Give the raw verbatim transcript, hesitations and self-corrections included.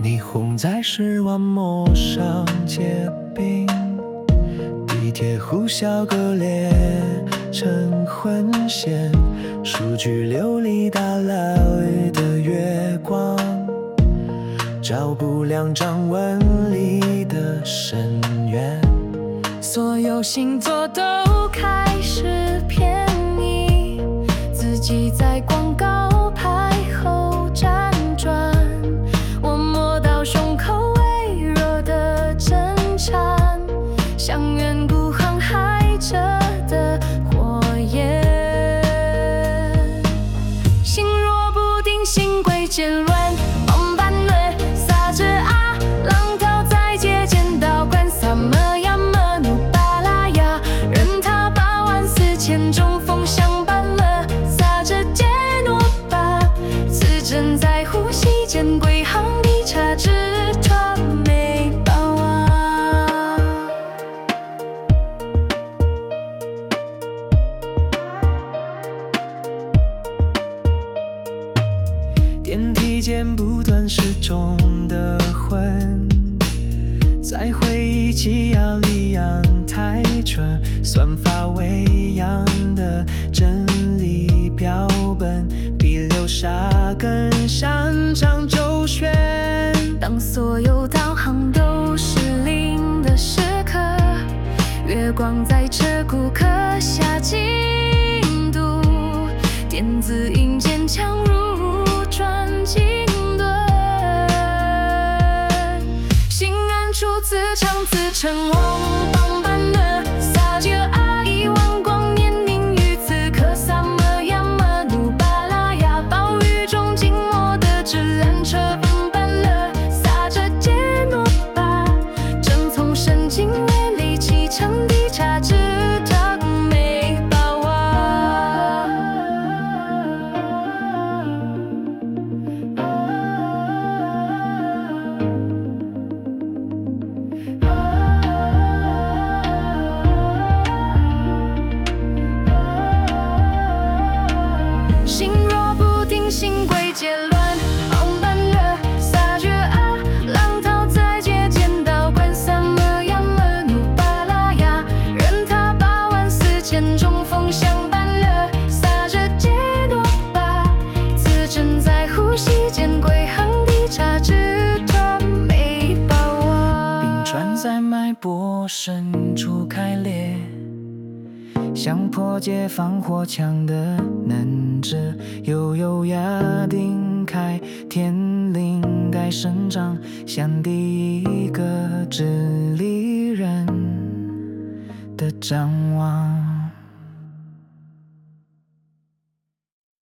霓虹在十万陌上结冰，地铁呼啸割裂成混线，数据流离打捞的月光，照不亮掌纹里的深渊。 所有星座都开始偏移，自己在广告牌后辗转。我摸到胸口微弱的震颤，像远古航海者的火焰。心若不定，心归渐乱，梦般乱撒着啊，浪淘在街见到关萨么呀么努巴拉呀，任它八万四千种风向般了，撒着杰诺巴，此正在呼吸间归航的茶之传媒包啊。 电梯间不断失重的魂，在回忆起摇里阳台春，算法喂养的真理标本，比流沙更擅长周旋。 当所有导航都失灵的时刻，月光在这骨刻下进度，电子音渐强如转经纶，心远处自唱自成王邦般的撒着啊，亿万光年凝于此刻，萨么呀么努巴拉呀，暴雨中静默的纸缆车分般了，撒着杰诺巴，正从神经元里启程的茶之特美包啊。心若不定，心归结乱，梦般热撒着啊，浪淘在街见到关萨么呀么努巴拉呀，任它八万四千种风向般热，撒着杰诺巴，此正在呼吸间归航的茶之传媒包啊。 冰川在脉搏深处开裂，像破解防火墙的能指，又优雅定开天灵该生长，像第一个智利人的展望。